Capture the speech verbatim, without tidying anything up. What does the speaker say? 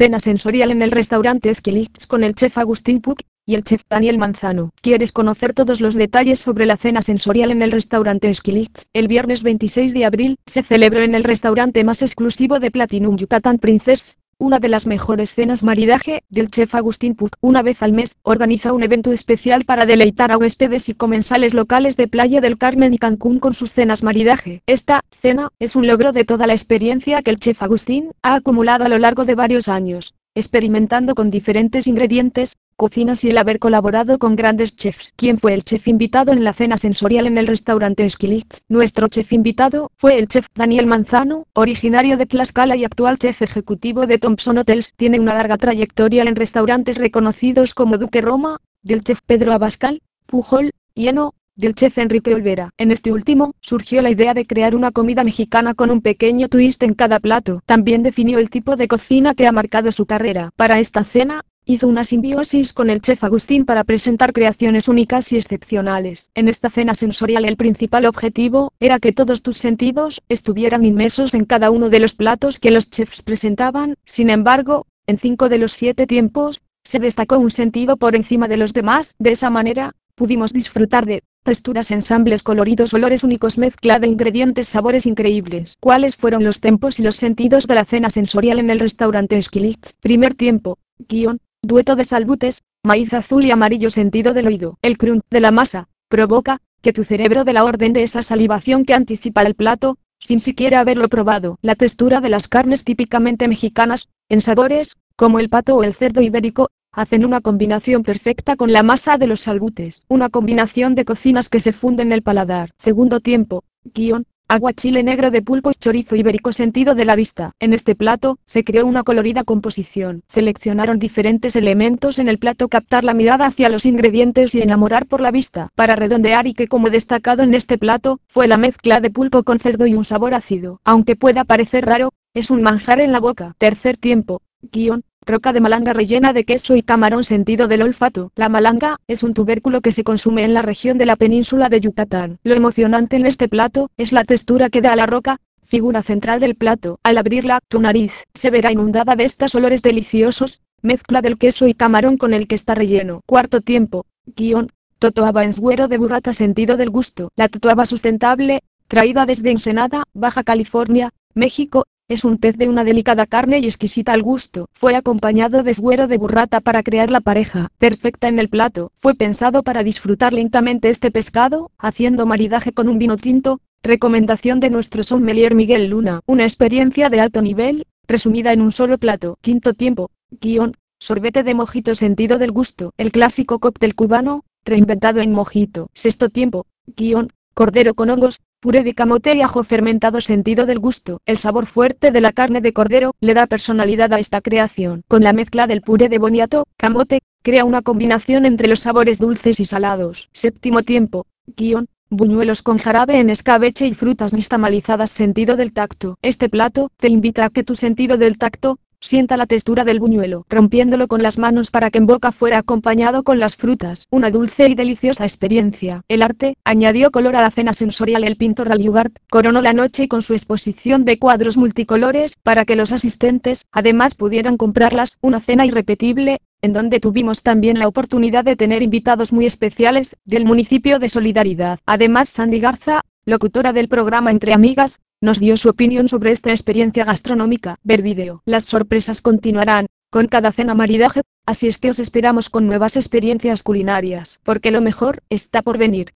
Cena sensorial en el restaurante Skilix con el chef Agustín Puig y el chef Daniel Manzano. ¿Quieres conocer todos los detalles sobre la cena sensorial en el restaurante Skilix? El viernes veintiséis de abril, se celebró en el restaurante más exclusivo de Platinum Yucatán Princess, una de las mejores cenas maridaje del chef Agustín Puig. Una vez al mes, organiza un evento especial para deleitar a huéspedes y comensales locales de Playa del Carmen y Cancún con sus cenas maridaje. Esta cena es un logro de toda la experiencia que el chef Agustín ha acumulado a lo largo de varios años, experimentando con diferentes ingredientes, cocinas y el haber colaborado con grandes chefs. ¿Quién fue el chef invitado en la cena sensorial en el restaurante Skilix? Nuestro chef invitado fue el chef Daniel Manzano, originario de Tlaxcala y actual chef ejecutivo de Thompson Hotels. Tiene una larga trayectoria en restaurantes reconocidos como Duque Roma, del chef Pedro Abascal, Pujol, Hieno, del chef Enrique Olvera. En este último, surgió la idea de crear una comida mexicana con un pequeño twist en cada plato. También definió el tipo de cocina que ha marcado su carrera. Para esta cena, hizo una simbiosis con el chef Agustín para presentar creaciones únicas y excepcionales. En esta cena sensorial el principal objetivo era que todos tus sentidos estuvieran inmersos en cada uno de los platos que los chefs presentaban. Sin embargo, en cinco de los siete tiempos, se destacó un sentido por encima de los demás. De esa manera, pudimos disfrutar de texturas, ensambles coloridos, olores únicos, mezcla de ingredientes, sabores increíbles. ¿Cuáles fueron los tempos y los sentidos de la cena sensorial en el restaurante Skilix? Primer tiempo, guión, dueto de salbutes, maíz azul y amarillo. Sentido del oído. El crunch de la masa provoca que tu cerebro dé la orden de esa salivación que anticipa el plato, sin siquiera haberlo probado. La textura de las carnes típicamente mexicanas, en sabores, como el pato o el cerdo ibérico, hacen una combinación perfecta con la masa de los salbutes. Una combinación de cocinas que se funde en el paladar. Segundo tiempo, guión, aguachile negro de pulpo y chorizo ibérico. Sentido de la vista. En este plato, se creó una colorida composición. Seleccionaron diferentes elementos en el plato, captar la mirada hacia los ingredientes y enamorar por la vista. Para redondear, y que como destacado en este plato, fue la mezcla de pulpo con cerdo y un sabor ácido. Aunque pueda parecer raro, es un manjar en la boca. Tercer tiempo, guión, roca de malanga rellena de queso y camarón. Sentido del olfato. La malanga es un tubérculo que se consume en la región de la península de Yucatán. Lo emocionante en este plato es la textura que da a la roca, figura central del plato. Al abrirla, tu nariz se verá inundada de estos olores deliciosos, mezcla del queso y camarón con el que está relleno. Cuarto tiempo, guión, totoaba en suero de burrata. Sentido del gusto. La totoaba sustentable, traída desde Ensenada, Baja California, México, es un pez de una delicada carne y exquisita al gusto. Fue acompañado de suero de burrata para crear la pareja perfecta en el plato. Fue pensado para disfrutar lentamente este pescado, haciendo maridaje con un vino tinto. Recomendación de nuestro sommelier Miguel Luna. Una experiencia de alto nivel, resumida en un solo plato. Quinto tiempo, guión, sorbete de mojito. Sentido del gusto. El clásico cóctel cubano, reinventado en mojito. Sexto tiempo, guión, cordero con hongos, puré de camote y ajo fermentado. Sentido del gusto. El sabor fuerte de la carne de cordero le da personalidad a esta creación. Con la mezcla del puré de boniato, camote, crea una combinación entre los sabores dulces y salados. Séptimo tiempo, guión, buñuelos con jarabe en escabeche y frutas nixtamalizadas. Sentido del tacto. Este plato te invita a que tu sentido del tacto sienta la textura del buñuelo, rompiéndolo con las manos para que en boca fuera acompañado con las frutas. Una dulce y deliciosa experiencia. El arte añadió color a la cena sensorial. El pintor Ral Ugart coronó la noche con su exposición de cuadros multicolores, para que los asistentes, además, pudieran comprarlas. Una cena irrepetible, en donde tuvimos también la oportunidad de tener invitados muy especiales, del municipio de Solidaridad. Además, Sandy Garza, locutora del programa Entre Amigas, nos dio su opinión sobre esta experiencia gastronómica. Ver vídeo. Las sorpresas continuarán con cada cena maridaje, así es que os esperamos con nuevas experiencias culinarias, porque lo mejor está por venir.